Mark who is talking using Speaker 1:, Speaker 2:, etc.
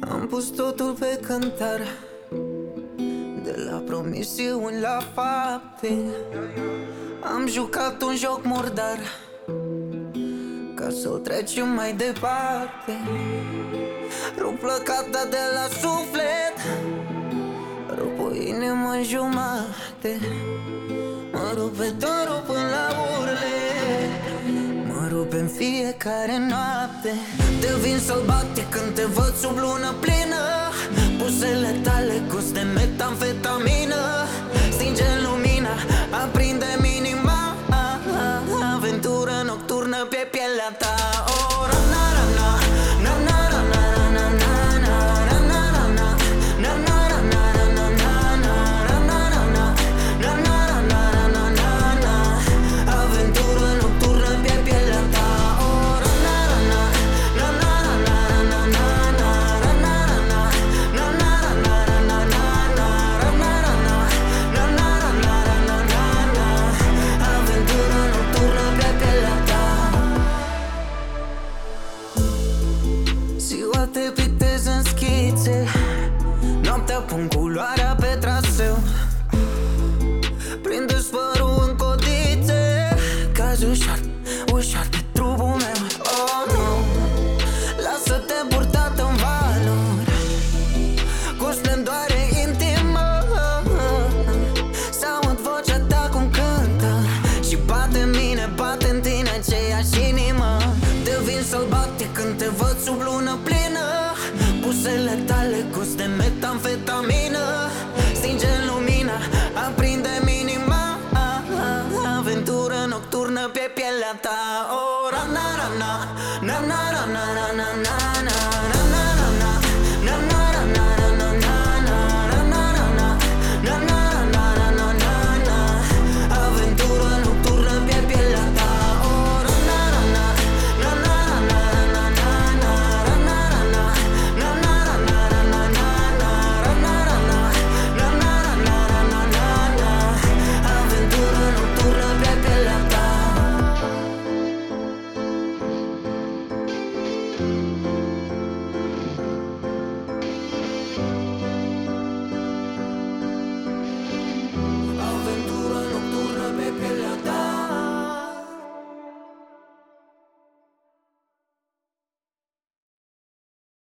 Speaker 1: Am pus totul pe cântar, de la promisiuni la fapte. Am jucat un joc murdar, ca să-l trecem mai departe. Rup plăcata de la suflet, rup o inimă în jumate. Mă rup pe dorul până la urle, mă rup în fiecare noapte. Devin sălbatic când te văd sub lună plină. Buzele tale gust de metamfetamină. Stinge lumina, aprinde minima. Aventură nocturnă pe pielea ta. Oh, ra-na-ra-na, na-na-ra-na, na-na-na, na-na-ra-na, na-na-ra-na, na-na-na, na-na-ra-na, na-na-na. Aventură nocturnă pe pielea ta. Oh, ra-na-ra-na, na-na-ra-na, na-na-na, ra-na-ra-na, na-na-ra-na, na-na-na, ra-na-ra-na, na-na-na. Aventură nocturnă pe pielea ta. Ziua te pictez în schițe, noaptea pun culoarea pe traseu. Prinde sfărul în codițe, cazi ușor, ușor pe trupul meu. Oh, nu, lasă-te purtat în valuri, cu splendoare intimă. S-aud vocea ta cum cântă și bate în mine, bate în tine aceeași inimă. Devin sălbatic când te văd sub lună plină. Buzele tale gust de metamfetamină. Stinge lumina, aprinde minima. Aventură nocturnă pe pielea ta.